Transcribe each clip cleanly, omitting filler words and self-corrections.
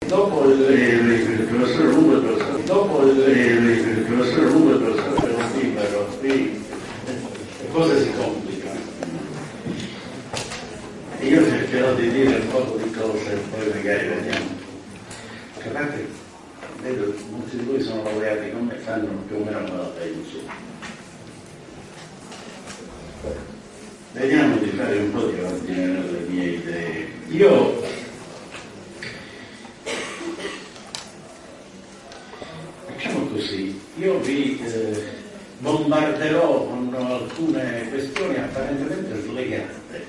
dopo il professor Lungo e il professor Libero, qui le cose si complicano. E io cercherò di dire un po' di cose e poi magari vediamo. Capite, vedo, molti di voi sono laureati con me, sanno più o meno come la penso. Vediamo di fare un po' di ordine nelle mie idee. Io facciamo così, io vi bombarderò con alcune questioni apparentemente slegate,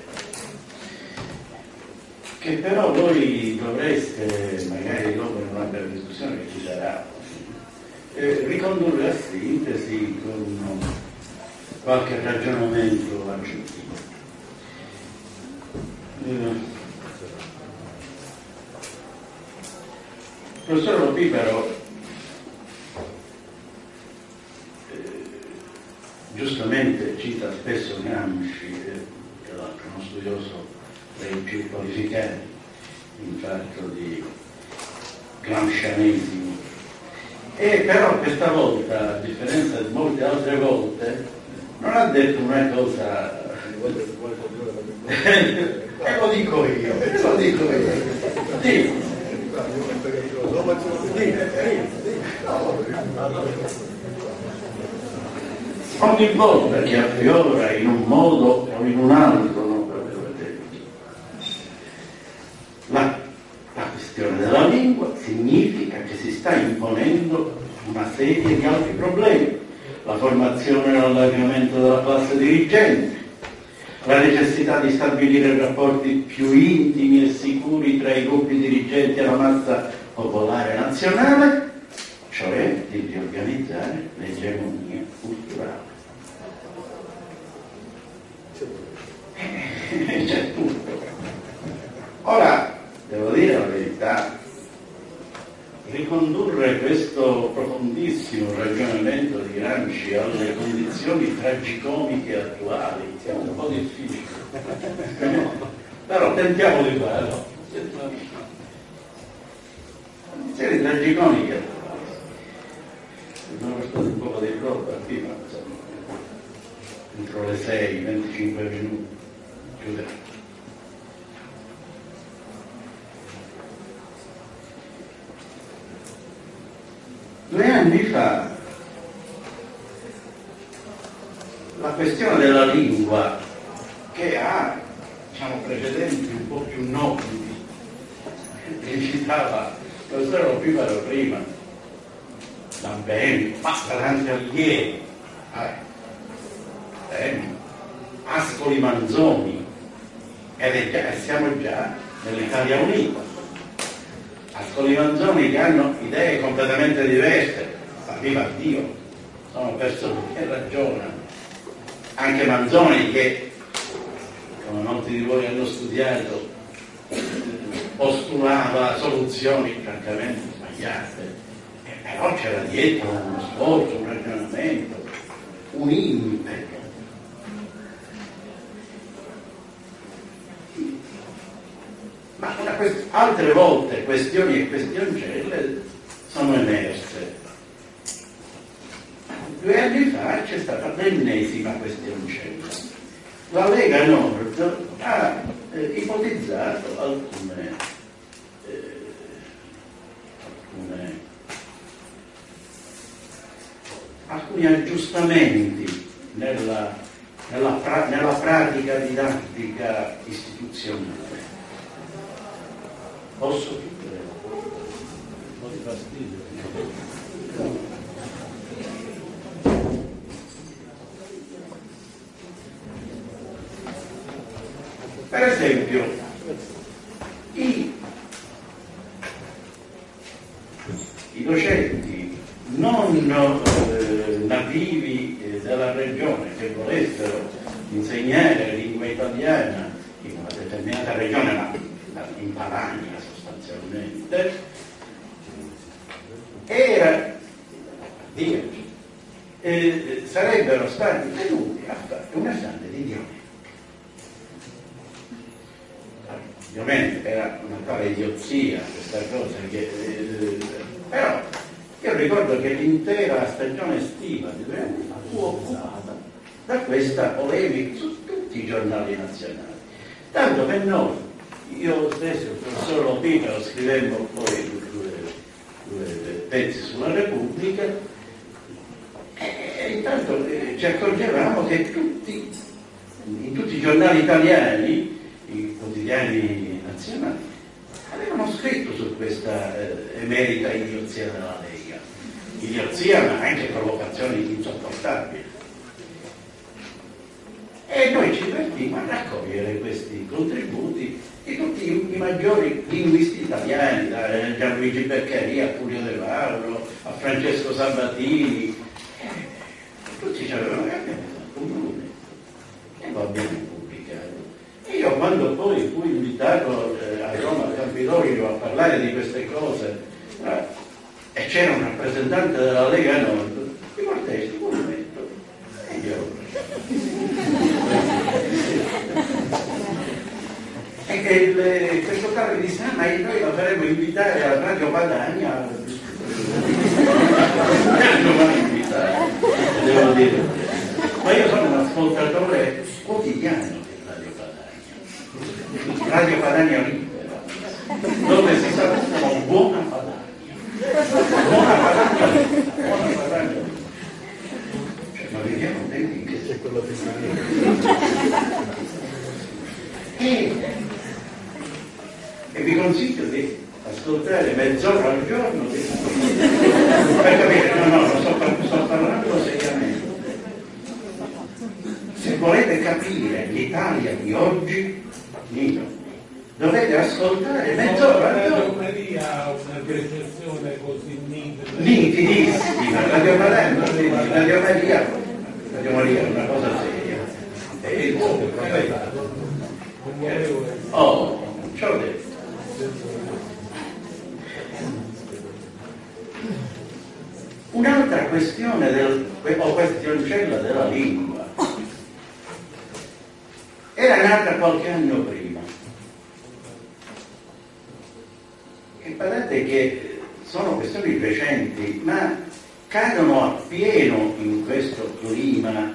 che però voi dovreste, magari dopo in una bella discussione che ci sarà, ricondurre a sintesi con qualche ragionamento aggiuntivo. Il professor Lo Pipero giustamente cita spesso Gramsci, che è uno studioso dei più qualificati in fatto di gramscianesimo, e però questa volta, a differenza di molte altre volte, non ha detto una cosa e lo dico io. Ogni volta che affiora in un modo o in un altro, non la questione della lingua, significa che si sta imponendo una serie di altri problemi: la formazione e l'allargamento della classe dirigente, la necessità di stabilire rapporti più intimi e sicuri tra i gruppi dirigenti e la massa popolare nazionale, cioè di riorganizzare l'egemonia culturale. C'è tutto. Ora, devo dire la verità, ricondurre questo profondissimo ragionamento di Gramsci alle condizioni tragicomiche attuali è un po' difficile. Però tentiamo di farlo. Condizioni tragicomiche attuali. Sono stati un po' di roba prima, insomma, entro le 6, 25 minuti, chiuderò. Due anni fa la questione della lingua, che ha, diciamo, precedenti un po' più nobili, che citava il professor Lo Pipero prima, Lamberti, ma anche Alighieri, Ascoli Manzoni, e siamo già nell'Italia Unita. Ascoli Manzoni che hanno idee completamente diverse, viva Dio, sono persone che ragionano. Anche Manzoni, che come molti di voi hanno studiato, postulava soluzioni francamente sbagliate, però c'era dietro uno sforzo, un ragionamento, un impeto. Ma altre volte questioni e questioncelle sono emerse. 2 anni fa c'è stata l'ennesima questioncella. La Lega Nord ha ipotizzato alcuni aggiustamenti nella pratica didattica istituzionale. Posso chiudere? Un po' di fastidio. Per esempio, i docenti non nativi della regione che volessero insegnare lingua italiana in una determinata regione, ma in Padania sostanzialmente, sarebbero stati tenuti a fare un esame di idioma. Ovviamente era una tale idiozia questa cosa però io ricordo che l'intera stagione estiva di 2 anni fa fu occupata da questa polemica su tutti i giornali nazionali, tanto che noi, io stesso, il professor Lopino, scrivemmo poi due pezzi sulla Repubblica e intanto ci accorgevamo che in tutti i giornali italiani, i quotidiani nazionali, avevano scritto su questa emerita idiozia della Lega, idiozia ma anche provocazioni insopportabili. E noi ci divertimmo a raccogliere questi contributi di tutti i maggiori linguisti italiani, da Gianluigi Beccaria a Furio De Lauro, a Francesco Sabatini, tutti ci avevano cambiato comune e lo abbiamo pubblicato. E io quando poi fui invitato a Roma al Campidoglio a parlare di queste cose e c'era un rappresentante della Lega Nord, mi portai sul monumento e io e questo capo mi disse: ma noi lo faremo invitare a Radio Padania. Non mi invitare, devo dire, ma io sono un ascoltatore quotidiano di Radio Padania Libera, dove si saluta buona Padania, buona Padania. Cioè, ma vediamo tempi che c'è quello che e vi consiglio di ascoltare mezz'ora al giorno per capire, sto parlando seriamente. Se volete capire l'Italia di oggi, dovete ascoltare mezz'ora al giorno. Una percezione così nitidissima, Radio Maria è una cosa seria. Ce l'ho detto. Un'altra questione o questioncella della lingua era nata qualche anno prima. E guardate che sono questioni recenti, ma cadono appieno in questo clima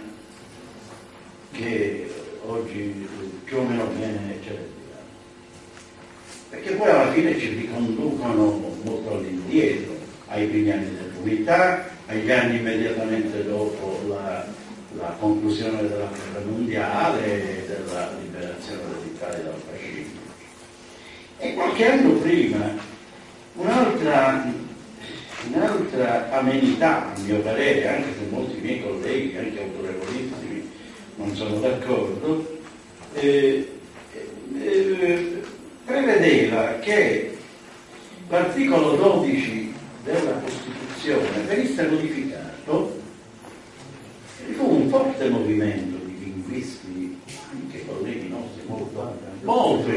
che oggi più o meno viene celebrato. Perché poi alla fine ci riconducono molto all'indietro, ai primi anni dell'unità, agli anni immediatamente dopo la conclusione della guerra mondiale e della liberazione dell'Italia dal fascismo. E qualche anno prima un'altra amenità, a mio parere, anche se molti miei colleghi, anche autorevolissimi, non sono d'accordo, prevedeva che l'articolo 12 della Costituzione venisse modificato. Fu un forte movimento di linguisti, anche colleghi nostri, molto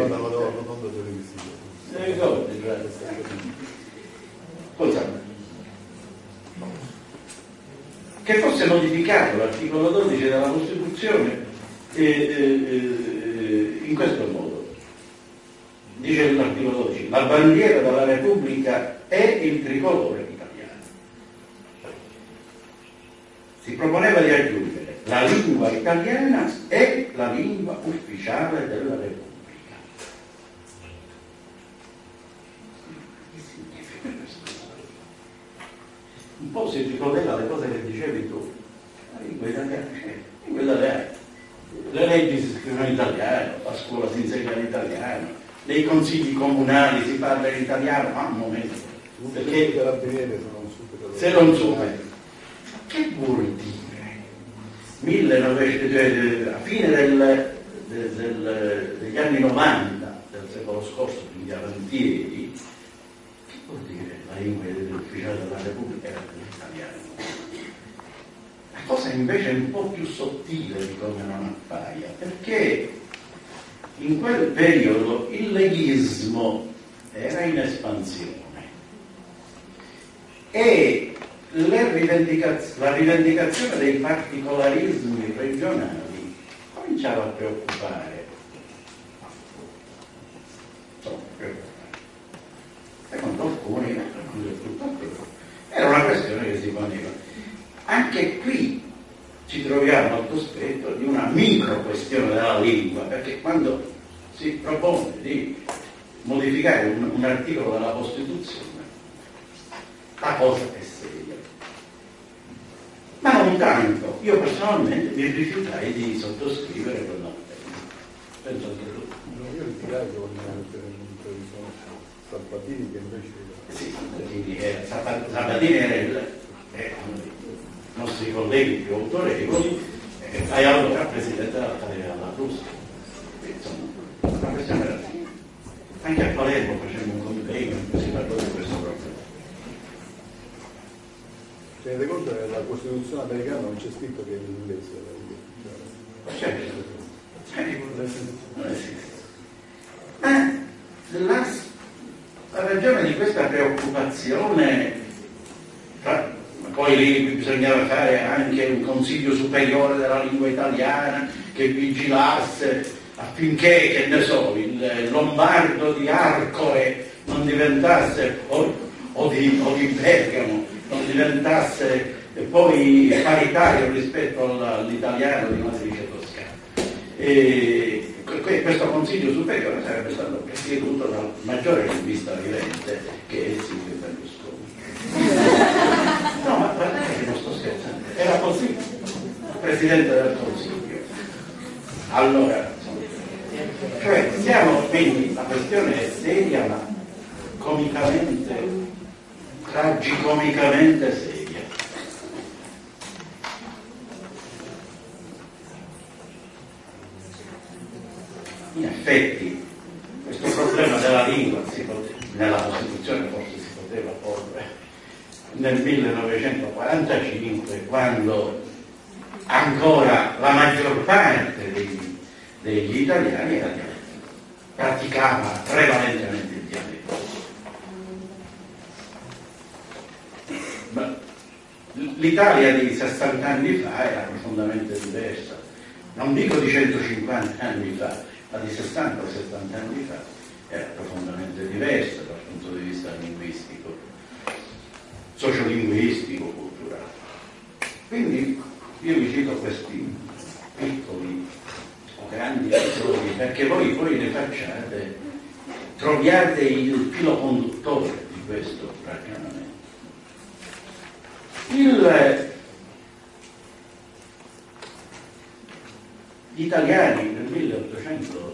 che fosse modificato l'articolo 12 della Costituzione in questo modo. Dice l'articolo 12: la bandiera della Repubblica è il tricolore italiano. Si proponeva di aggiungere: la lingua italiana è la lingua ufficiale della Repubblica. Che significa questo? Un po' si ricollega alle cose che dicevi tu. La lingua italiana c'è, la lingua italiana. Le leggi si scrivono in italiano, a scuola si insegna in italiano, nei consigli comunali si parla in italiano, ma un momento, perché se non supera, che vuol dire? A fine degli anni 90 del secolo scorso, quindi avantieri, che vuol dire la lingua ufficiale della Repubblica era l'italiano? La cosa invece è un po' più sottile di come non appaia, perché in quel periodo il leghismo era in espansione e la rivendicazione dei particolarismi regionali cominciava a preoccupare. una questione che si poneva. Anche qui ci troviamo al cospetto di una micro questione della lingua, perché quando si propone di modificare un articolo della Costituzione, la cosa è seria. Ma non tanto. Io personalmente mi rifiutai di sottoscrivere quell'appello. Penso che tu. Io litigai con Sabatini che invece... Sì, Sabatini era i nostri colleghi più autorevoli e allora presidente dell'Accademia della Russia. Insomma, una questione era così. Anche a Palermo facemmo un convegno in cui si parlò di questo problema. Tenete conto che nella Costituzione americana non c'è scritto che è in inglese. Certo. Non esiste. Ma la ragione di questa preoccupazione, poi lì bisognava fare anche un consiglio superiore della lingua italiana che vigilasse affinché, che ne so, il lombardo di Arcore non diventasse, o di Bergamo, non diventasse poi paritario rispetto all'italiano di matrice toscana. E questo consiglio superiore sarebbe stato presieduto dal maggiore linguista vivente, che è Silvio Berlusconi. No, ma guardate che non sto scherzando, era così, presidente del Consiglio. Allora, cioè siamo, quindi la questione è seria, ma comicamente, tragicomicamente seria. In effetti questo problema della lingua nella Costituzione forse si poteva porre nel 1945, quando ancora la maggior parte degli italiani praticava prevalentemente il dialetto. L'Italia di 60 anni fa era profondamente diversa, non dico di 150 anni fa, ma di 60 o 70 anni fa era profondamente diversa dal punto di vista linguistico, sociolinguistico, culturale. Quindi io vi cito questi piccoli o grandi episodi perché voi poi ne facciate, troviate il filo conduttore di questo ragionamento. Gli italiani nel 1800,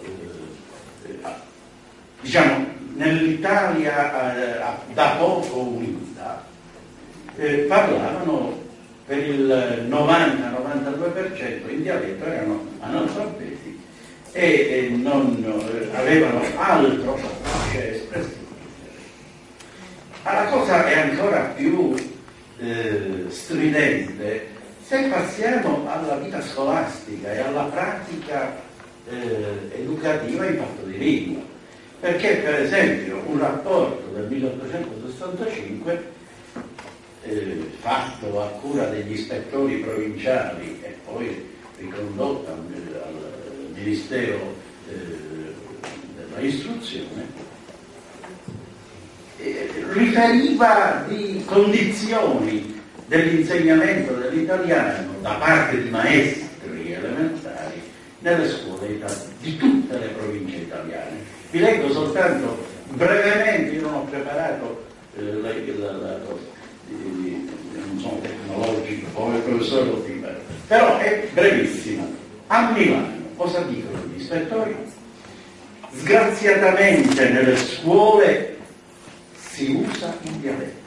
diciamo nell'Italia da poco unita, parlavano per il 90-92% in dialetto, erano analfabeti e non avevano altro che espressione. Ma la cosa è ancora più stridente se passiamo alla vita scolastica e alla pratica educativa in fatto di lingua, perché per esempio un rapporto del 1865 fatto a cura degli ispettori provinciali e poi ricondotto al Ministero della Istruzione, riferiva di condizioni dell'insegnamento dell'italiano da parte di maestri elementari nelle scuole di tutte le province italiane. Vi leggo soltanto brevemente, io non ho preparato la cosa, non sono tecnologico come il professor Lottima, però è brevissima. A Milano cosa dicono gli ispettori? Sgraziatamente nelle scuole si usa il dialetto.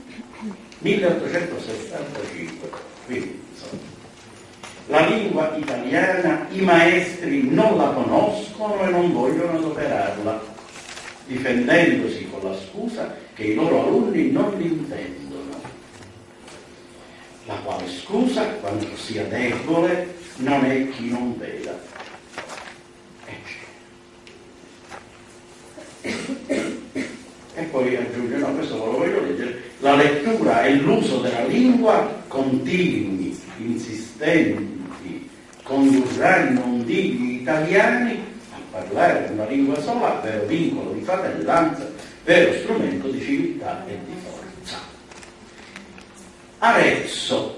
1865, quindi insomma, la lingua italiana i maestri non la conoscono e non vogliono adoperarla, difendendosi con la scusa che i loro alunni non l'intendono, la quale scusa, quando sia debole, non è chi non veda. E poi aggiunge, no, questo ve lo voglio leggere, la lettura e l'uso della lingua continui, insistenti, condurranno ondini italiani a parlare una lingua sola, vero vincolo di fratellanza, vero strumento di civiltà e di forza. Arezzo.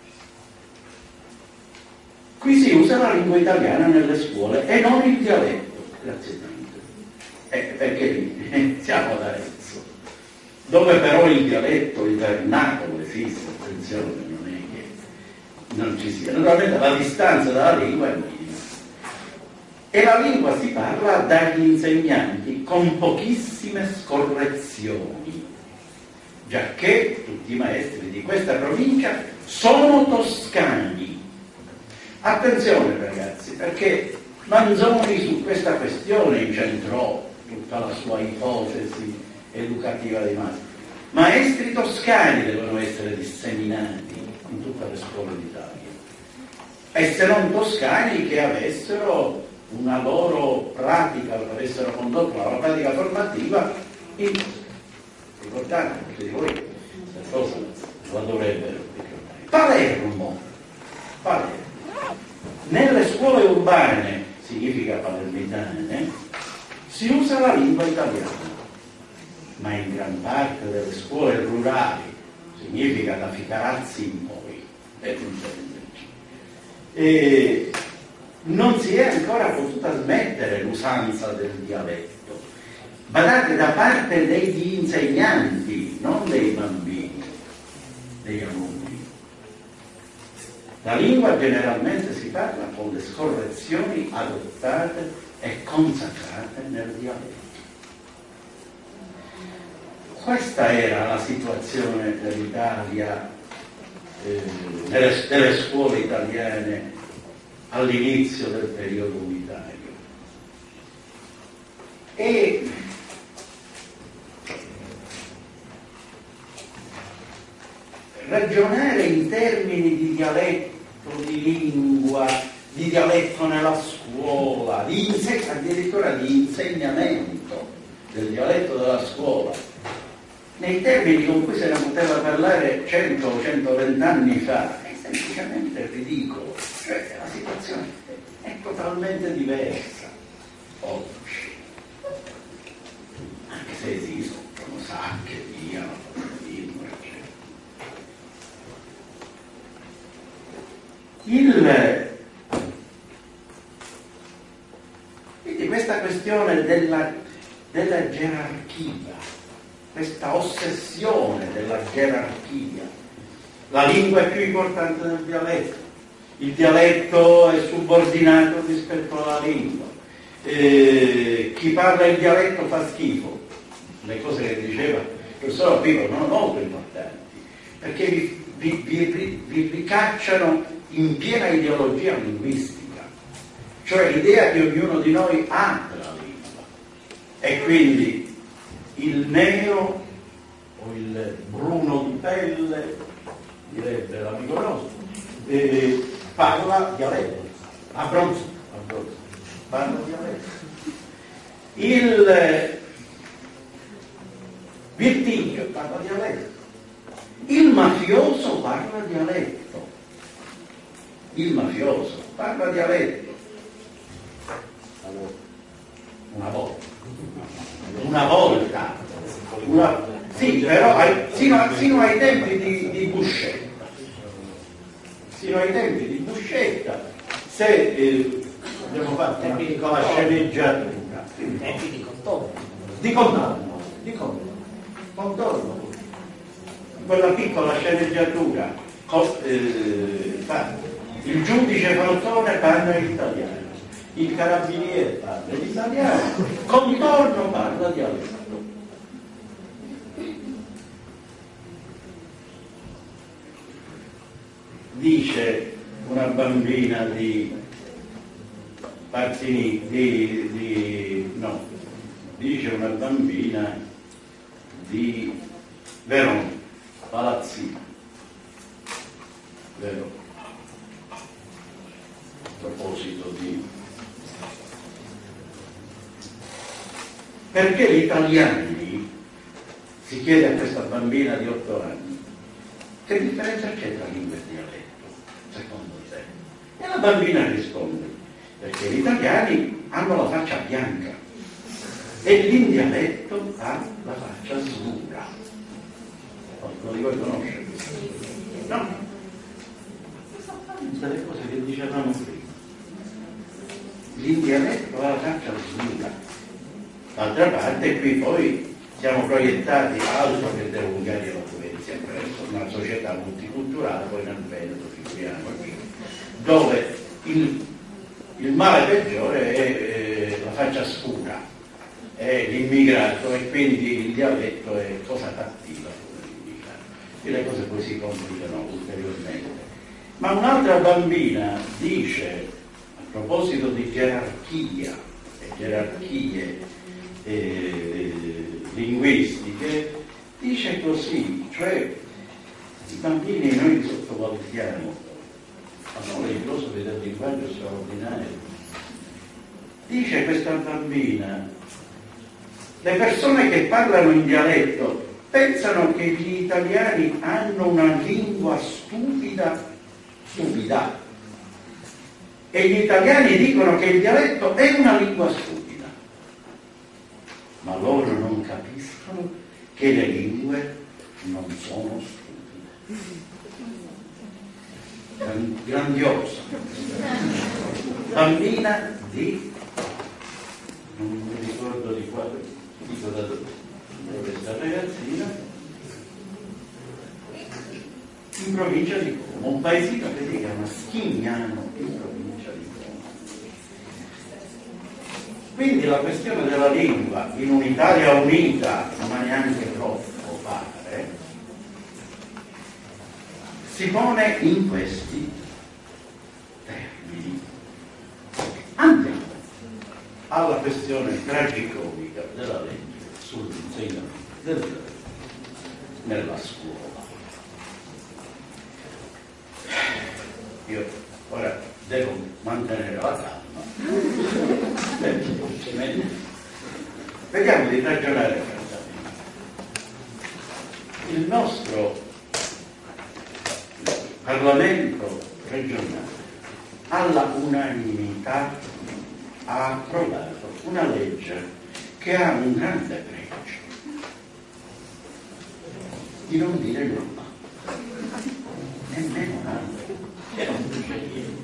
Qui si usa la lingua italiana nelle scuole e non il dialetto, grazie tante. Perché lì siamo ad Arezzo, dove però il dialetto, il vernacolo esiste, attenzione, non è che non ci sia. Naturalmente la distanza dalla lingua è minima. E la lingua si parla dagli insegnanti con pochissime scorrezioni, giacché tutti i maestri di questa provincia sono toscani. Attenzione ragazzi, perché Manzoni su questa questione incentrò tutta la sua ipotesi educativa dei maestri. Maestri toscani devono essere disseminati in tutte le scuole d'Italia, e se non toscani che avessero una loro pratica, che avessero condotto la loro pratica formativa in ricordate, tutti di voi questa cosa la dovrebbero ricordare. Palermo. Nelle scuole urbane, significa palermitane, si usa la lingua italiana, ma in gran parte delle scuole rurali significa da Ficarazzi in poi, e non si è ancora potuta smettere l'usanza del dialetto. Badate, da parte degli insegnanti, non dei bambini, degli alunni. La lingua generalmente si parla con le scorrezioni adottate e consacrate nel dialetto. Questa era la situazione dell'Italia, delle scuole italiane all'inizio del periodo unitario. E ragionare in termini di dialetto, di lingua, di dialetto nella scuola, addirittura di insegnamento del dialetto della scuola, nei termini con cui se ne poteva parlare 100 o 120 anni fa, è semplicemente ridicolo. Cioè, la situazione è totalmente diversa oggi, anche se esistono sacche, via, quindi questa questione della gerarchia, questa ossessione della gerarchia, la lingua è più importante del dialetto, il dialetto è subordinato rispetto alla lingua, chi parla il dialetto fa schifo, le cose che diceva il professor Pico sono molto importanti, perché vi ricacciano in piena ideologia linguistica, cioè l'idea che ognuno di noi ha della lingua, e quindi il nero o il bruno di pelle, direbbe l'amico nostro, parla dialetto, abbronzo, parla dialetto. Il virtigio parla dialetto, il mafioso parla dialetto. Il mafioso parla dialetto una volta, sì, però sino ai tempi di Buscetta, se abbiamo fatto una piccola sceneggiatura di contorno, quella piccola sceneggiatura fatta. Il giudice Falcone parla l'italiano, il carabiniere parla l'italiano, contorno parla dialetto. Dice una bambina di Parzini, dice una bambina di Verona, Palazzina, Verona. A proposito di perché gli italiani, si chiede a questa bambina di 8 anni, che differenza c'è tra lingua e dialetto secondo te? E la bambina risponde: perché gli italiani hanno la faccia bianca e l'indialetto ha la faccia scura. Qualcuno di voi conosce? l'indialetto ha la faccia oscura. D'altra parte qui poi siamo proiettati altro che dell'Ungaria la Provincia, verso una società multiculturale, poi nel Veneto figuriamoci, dove il male peggiore è la faccia scura, è l'immigrato, e quindi il dialetto è cosa cattiva come l'immigrato. E le cose poi si complicano ulteriormente. Ma un'altra bambina dice, a proposito di gerarchia e gerarchie linguistiche, dice così, cioè i bambini noi li sottovalutiamo, ma sono dei filosofi del linguaggio straordinari. Dice questa bambina, le persone che parlano in dialetto pensano che gli italiani hanno una lingua stupida, e gli italiani dicono che il dialetto è una lingua stupida, ma loro non capiscono che le lingue non sono stupide. Grandiosa bambina di, non mi ricordo di qua, dico da dove sta ragazzina, in provincia di Como, un paesino che si chiama Schignano, in provincia di Como. Quindi la questione della lingua in un'Italia unita, ma neanche troppo pare, si pone in questi termini. Andiamo alla questione tragicomica della legge sull'insegnamento nella scuola. Io ora devo mantenere la calma. Vediamo di ragionare francamente. Il nostro Parlamento regionale alla unanimità ha approvato una legge che ha un grande pregio, di non dire nulla, nemmeno nada. E non dice niente.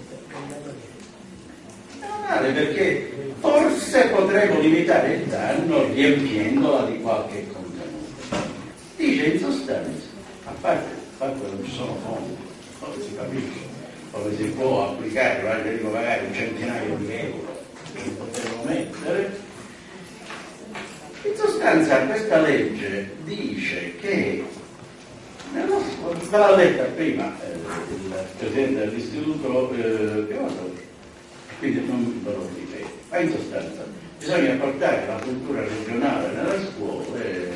Meno male, perché forse potremo limitare il danno riempiendola di qualche contenuto. Dice in sostanza, a parte che non ci sono fondi, non si capisce come si può applicare, anche dico magari un centinaio di euro che potremmo mettere. In sostanza questa legge dice che ve l'ha letta prima il presidente dell'istituto quindi non ve lo ripeto, ma in sostanza bisogna portare la cultura regionale nelle scuole.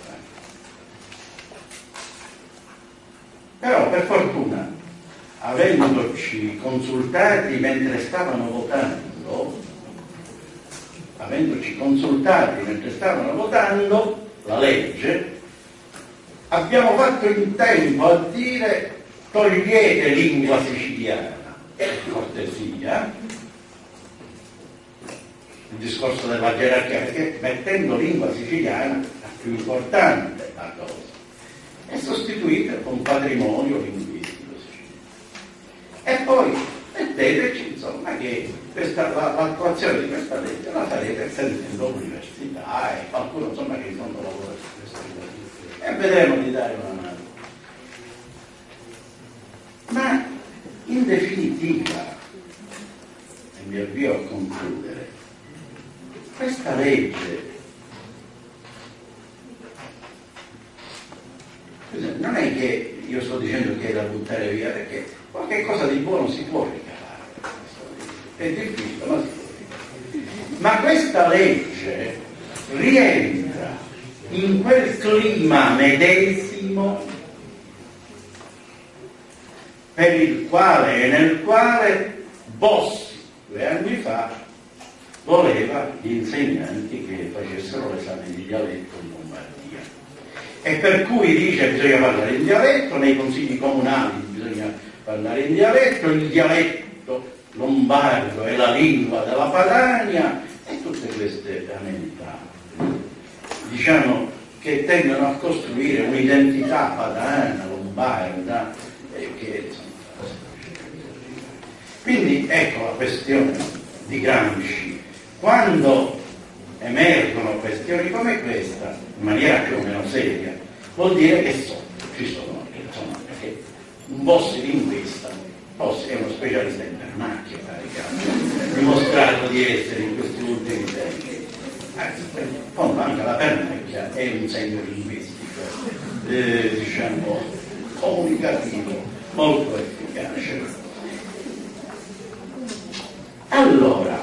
Però per fortuna, avendoci consultati mentre stavano votando la legge, abbiamo fatto in tempo a dire: togliete lingua siciliana, per cortesia, il discorso della gerarchia, perché mettendo lingua siciliana è più importante la cosa, e sostituite con patrimonio linguistico siciliano. E poi metteteci, insomma, che l'attuazione di questa legge la farete sentendo l'università e qualcuno, insomma, che in fondo lavora su questa legge, e vedremo di dare una mano. Ma in definitiva, e mi avvio a concludere, questa legge non è che io sto dicendo che è da buttare via, perché qualche cosa di buono si può ricavare, è difficile, ma si può ricavare. Ma questa legge rientra in quel clima medesimo per il quale e nel quale Bossi 2 anni fa voleva gli insegnanti che facessero l'esame di dialetto in Lombardia, e per cui dice: bisogna parlare in dialetto, nei consigli comunali bisogna parlare in dialetto, il dialetto lombardo è la lingua della Padania, e tutte queste amenità, diciamo, che tendono a costruire un'identità padana, lombarda, che insomma. Quindi ecco la questione di Gramsci, quando emergono questioni come questa, in maniera più o meno seria, vuol dire che ci sono, insomma, perché un boss linguista, boss è uno specialista in pernacchia, ha dimostrato di essere in questi ultimi tempi. Poi anche la pernacchia è un segno linguistico, diciamo, comunicativo, molto efficace. Allora,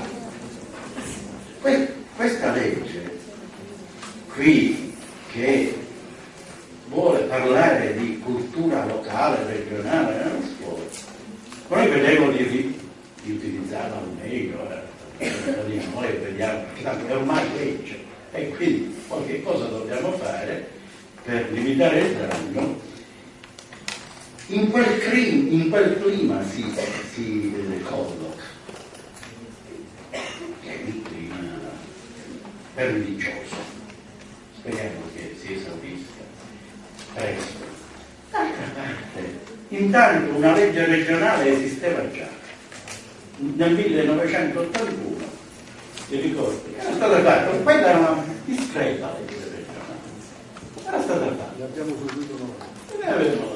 questa legge qui che vuole parlare di cultura locale, regionale nella scuola, noi vedremo di utilizzarla al meglio, di noi vediamo, perché tanto è ormai legge e quindi qualche cosa dobbiamo fare per limitare il danno. In quel clima si colloca, che è il clima pernicioso. Speriamo che si esaurisca presto. D'altra parte, intanto una legge regionale esisteva già nel 1981, ti ricordi? Era stata fatta, quella era una discreta legge regionale, era stata fatta. L'abbiamo subito noi. Ne avevamo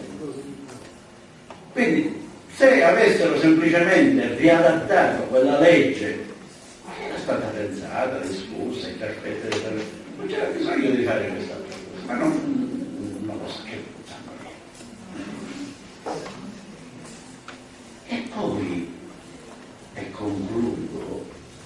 quindi se avessero semplicemente riadattato quella legge, era stata pensata, discussa, interpretata, non c'era bisogno di fare questa cosa, ma non lo so che sanno. E poi, e concludo,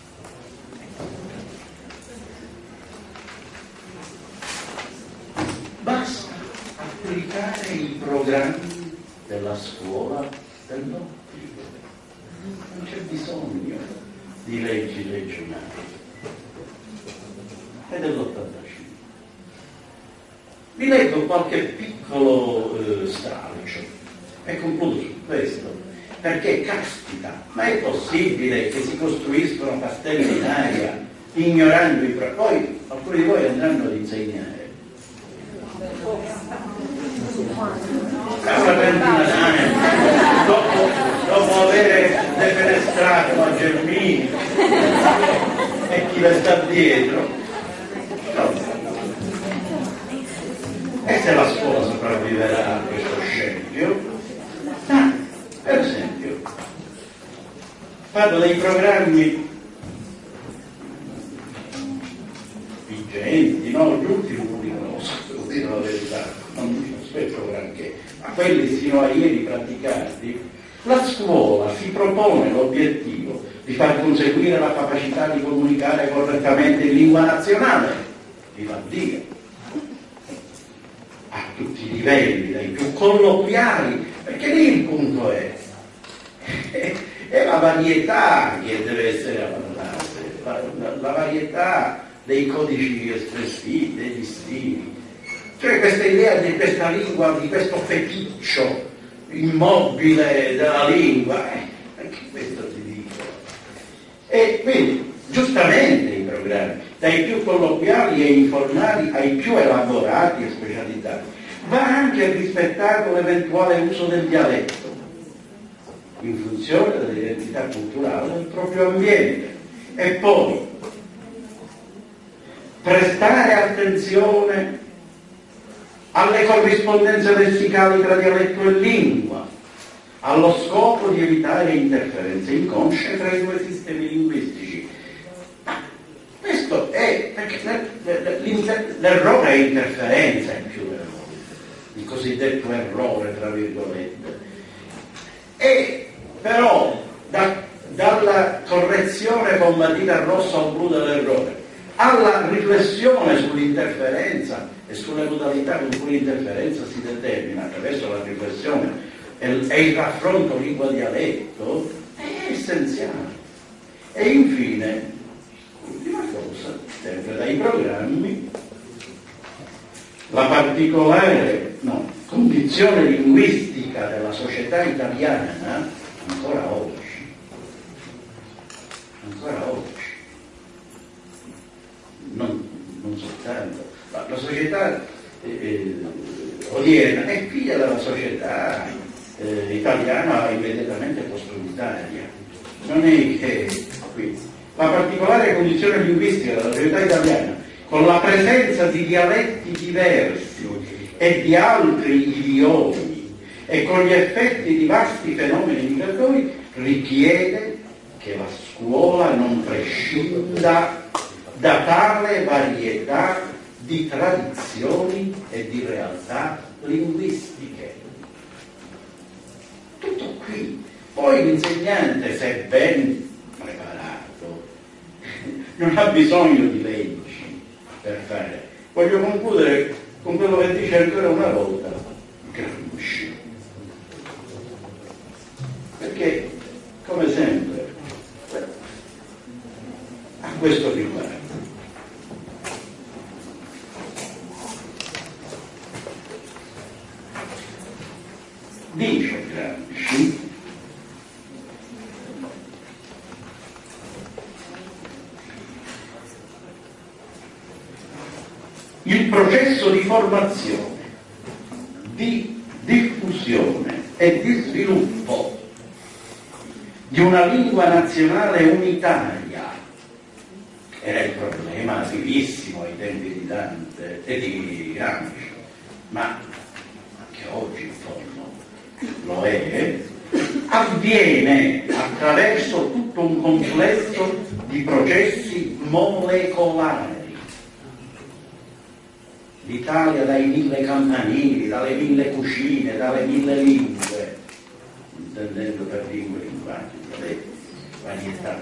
basta applicare i programmi della scuola dell'obbligo, non c'è bisogno di leggi regionali. È dell'85. Vi leggo qualche piccolo stralcio e concludo su questo, perché caspita, ma è possibile che si costruiscono castelli in aria ignorando poi alcuni di voi andranno ad insegnare. Una trentina d'anni dopo aver defenestrato la Gelmini e chi le sta dietro, no. E se la scuola sopravviverà a questo scempio? Per esempio, parlo dei programmi vigenti, no? Gli ultimi non li conosco, devo dire la verità, non mi aspetto granché, ma quelli sino a ieri praticati. La scuola si propone l'obiettivo di far conseguire la capacità di comunicare correttamente in lingua nazionale, viva Dio, a tutti i livelli, dai più colloquiali, perché lì il punto è la varietà che deve essere avanzata, la varietà dei codici espressivi, degli stili. Cioè questa idea di questa lingua, di questo feticcio immobile della lingua, anche questo ti dico. E quindi, giustamente i programmi, dai più colloquiali e informali ai più elaborati e specializzati, va anche rispettato l'eventuale uso del dialetto, in funzione dell'identità culturale del proprio ambiente. E poi, prestare attenzione alle corrispondenze lessicali tra dialetto e lingua, allo scopo di evitare interferenze inconsce tra i due sistemi linguistici. Questo è perché l'errore è interferenza in più errore, il cosiddetto errore tra virgolette. E però dalla correzione con matita rossa o blu dell'errore alla riflessione sull'interferenza e sulle modalità con cui l'interferenza si determina attraverso la riflessione e il raffronto lingua-dialetto è essenziale. E infine, ultima cosa, sempre dai programmi, la particolare condizione linguistica della società italiana ancora oggi, non soltanto, ma la società odierna è figlia della società italiana immediatamente post-unitaria. Non è che qui, la particolare condizione linguistica della società italiana, con la presenza di dialetti diversi e di altri idiomi e con gli effetti di vasti fenomeni migratori, richiede che la scuola non prescinda da tale varietà di tradizioni e di realtà linguistiche. Tutto qui. Poi l'insegnante, se ben preparato, non ha bisogno di leggi per fare. Voglio concludere con quello che dice ancora una volta Gramsci. Perché, come sempre, a questo riguardo, dice Gramsci il processo di formazione, di diffusione e di sviluppo di una lingua nazionale unitaria era il problema vivissimo ai tempi di Dante e di Gramsci, ma che oggi in fondo lo è, avviene attraverso tutto un complesso di processi molecolari. L'Italia dai 1000 campanili, dalle 1000 cucine, dalle 1000 lingue, intendendo per lingue linguaggi, varietà,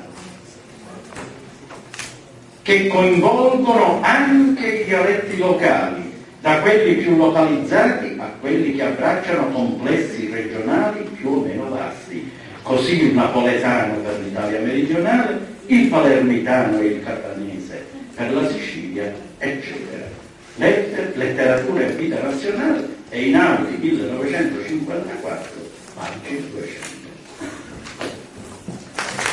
che coinvolgono anche i dialetti locali, da quelli più localizzati a quelli che abbracciano complessi regionali più o meno vasti, così il napoletano per l'Italia meridionale, il palermitano e il catanese per la Sicilia, eccetera. Letteratura e vita nazionale, e Einaudi 1954, pagina 200.